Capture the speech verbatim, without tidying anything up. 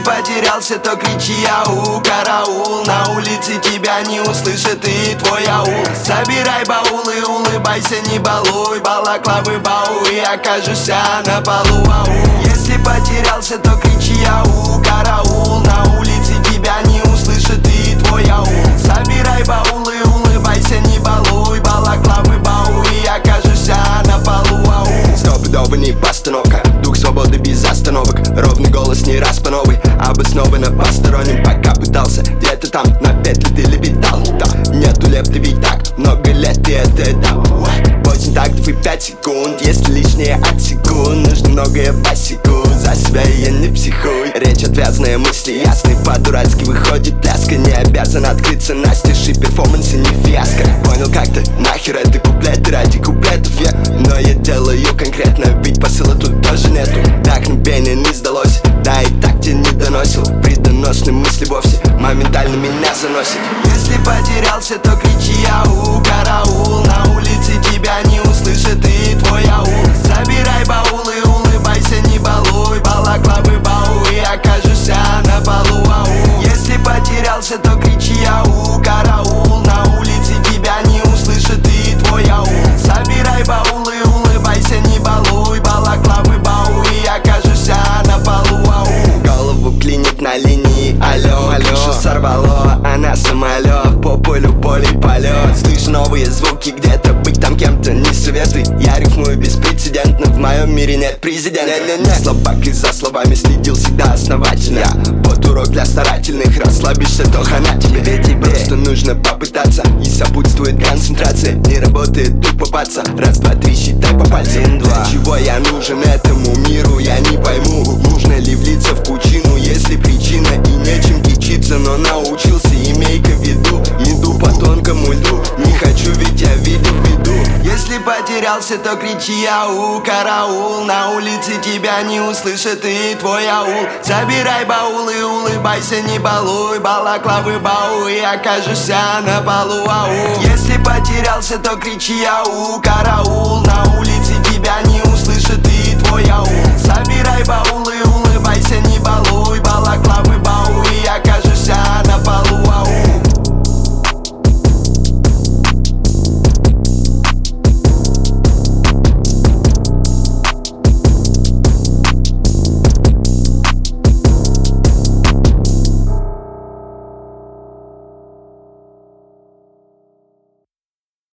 потерялся, то кричи ау, караул. На улице тебя не услышит и твой аул. Собирай баулы, улыбайся, не балуй. Балаклавы бау и окажешься на полу, ау. Если потерялся, то кричи ау, караул. На улице тебя не услышит и твой аул. Собирай баулы, улыбайся, не балуй. Балаклавы бау и окажешься на полу, ау. Стопудово не постановка, дух свободы без остановок. Ровный голос не раз по новой, обоснованно посторонним. Пока пытался где-то там на пять лет или лепетал, да, нету лепты, ведь так много лет и это да. Восемь тактов и пять секунд, если лишнее отсеку. Нужно многое посеку, за себя я не психуй. Речь отвязная, мысли ясны, по-дурацки выходит пляска. Не обязан открыться настежь, и перформансы не фиаско. Понял как-то, нахер это куплеты ради куплетов, я но я делаю конкретно, ведь посыла тут тоже нету. Вдохновение не сдалось, да и так тебе не доносил. Вредоносные мысли вовсе моментально меня заносит. Если потерялся, то кричи ау, караул. На улице тебя не услышит и твой аул. Собирай баулы, улыбайся, не балуй. Балаклавы бау и окажешься на полу, ау. Если потерялся, то кричи ау, караул. На улице тебя не услышит и твой аул. Собирай баулы, улыбайся, не балуй. Балаклавы бау и окажешься на полу, ау. Голову клинит на линии, алло, алло. Сорвало, она самолет, по полю полей полет. Слышу новые звуки, где-то быть там кем-то не советуй. Я рифмую беспрецедентно, в моем мире нет президента. Не слабак и за словами следил всегда основательно. Вот урок для старательных, расслабишься, то хана тебе. Ведь просто нужно попытаться, и сопутствует концентрация. Не работает тупо паца, раз, два, три, считай по пальцам. Для чего я нужен этому миру, я не пойму. Нужно ли влиться в пучину, если причина и нечем кичиться. Но научился, имей-ка в виду, иду по тонкому льду. Не хочу, ведь я видел беду. Если потерялся, то кричи ау, караул. На улице тебя не услышит и твой аул. Забирай баулы, улыбайся, не балуй. Балаклавы бау и окажешься на полу, ау. Если потерялся, то кричи ау, караул. На улице тебя не услышит и твой аул. Забирай баулы,